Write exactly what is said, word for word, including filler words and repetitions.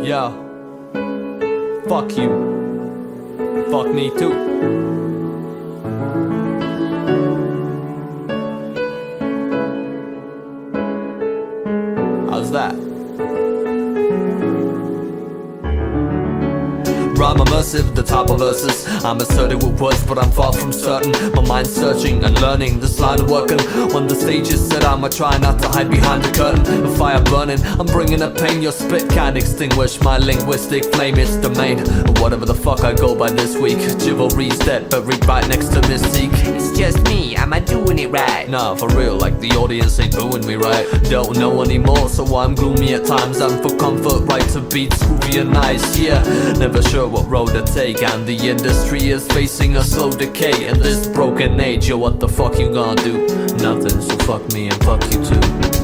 Yeah. Fuck you. Fuck me too. How's that? Rhyme immersive, the type of verses I'm assertive with words, but I'm far from certain. My mind's searching and learning this line of working. When the stage is set, I'ma try not to hide behind the curtain. The fire burning, I'm bringing a pain your spit can't extinguish. My linguistic flame is the main. Whatever the fuck I go by this week. Chivalry's dead, buried right next to Mystique. It's just me, am I doing it right? Nah, for real, like the audience ain't booing me right. Don't know anymore, so I'm gloomy at times. I'm for comfort, right to beats, groovy and nice, yeah. Never sure what road to take, and the industry is facing a slow decay. In this broken age, yo, what the fuck you gonna do? Nothing, so fuck me and fuck you too.